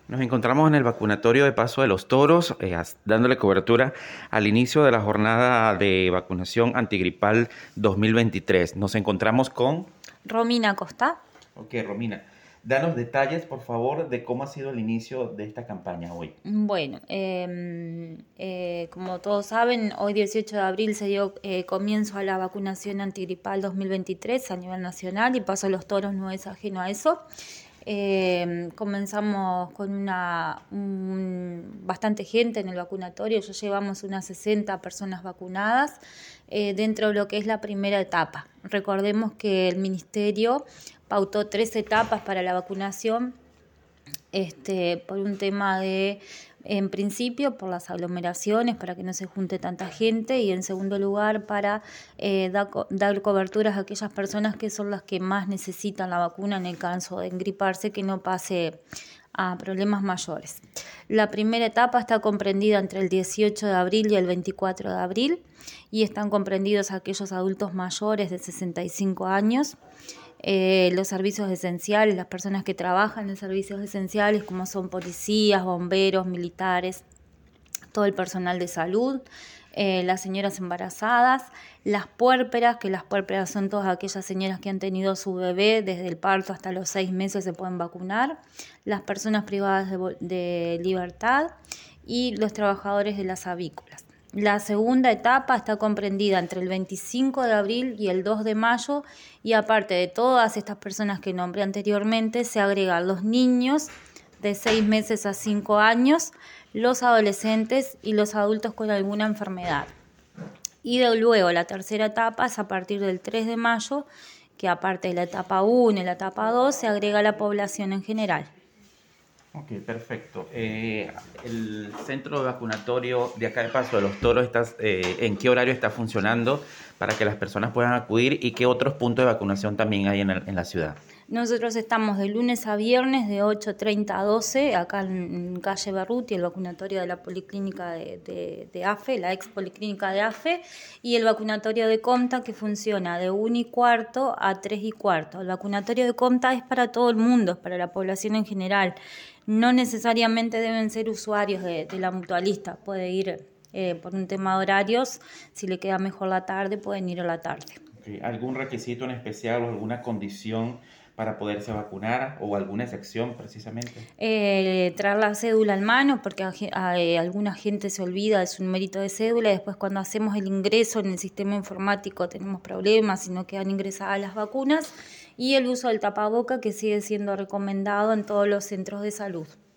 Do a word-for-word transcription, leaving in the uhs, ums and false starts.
Nos encontramos en el vacunatorio de Paso de los Toros, eh, as- dándole cobertura al inicio de la jornada de vacunación antigripal dos mil veintitrés. Nos encontramos con... Romina Costa. Ok, Romina, danos detalles, por favor, de cómo ha sido el inicio de esta campaña hoy. Bueno, eh, eh, como todos saben, hoy dieciocho de abril se dio eh, comienzo a la vacunación antigripal dos mil veintitrés a nivel nacional y Paso de los Toros no es ajeno a eso. Eh, comenzamos con una un- bastante gente en el vacunatorio, ya llevamos unas sesenta personas vacunadas eh, dentro de lo que es la primera etapa. Recordemos que el Ministerio pautó tres etapas para la vacunación, este, por un tema de, en principio, por las aglomeraciones, para que no se junte tanta gente, y en segundo lugar, para eh, dar, dar coberturas a aquellas personas que son las que más necesitan la vacuna en el caso de engriparse, que no pase a problemas mayores. La primera etapa está comprendida entre el dieciocho de abril y el veinticuatro de abril, y están comprendidos aquellos adultos mayores de sesenta y cinco años, eh, los servicios esenciales, las personas que trabajan en servicios esenciales como son policías, bomberos, militares, todo el personal de salud, eh, las señoras embarazadas, las puérperas, que las puérperas son todas aquellas señoras que han tenido su bebé desde el parto hasta los seis meses se pueden vacunar, las personas privadas de, de libertad y los trabajadores de las avícolas. La segunda etapa está comprendida entre el veinticinco de abril y el dos de mayo, y aparte de todas estas personas que nombré anteriormente, se agregan los niños de seis meses a cinco años, los adolescentes y los adultos con alguna enfermedad. Y de luego la tercera etapa es a partir del tres de mayo, que aparte de la etapa uno y la etapa dos, se agrega la población en general. Ok, perfecto. Eh, el centro vacunatorio de acá de Paso de los Toros, está, eh, ¿en qué horario está funcionando para que las personas puedan acudir y qué otros puntos de vacunación también hay en, el- en la ciudad? Nosotros estamos de lunes a viernes de ocho treinta a doce, acá en calle Berruti, el vacunatorio de la Policlínica de, de, de AFE, la ex Policlínica de AFE, y el vacunatorio de Comta, que funciona de una y cuarto a tres y cuarto. El vacunatorio de Comta es para todo el mundo, es para la población en general. No necesariamente deben ser usuarios de, de la mutualista, puede ir eh, por un tema de horarios, si le queda mejor la tarde, pueden ir a la tarde. Ok, ¿algún requisito en especial o alguna condición para poderse vacunar o alguna excepción precisamente? Eh, traer la cédula en mano, porque a, a, eh, alguna gente se olvida de su numerito de cédula y después cuando hacemos el ingreso en el sistema informático tenemos problemas y no quedan ingresadas las vacunas, y el uso del tapaboca, que sigue siendo recomendado en todos los centros de salud.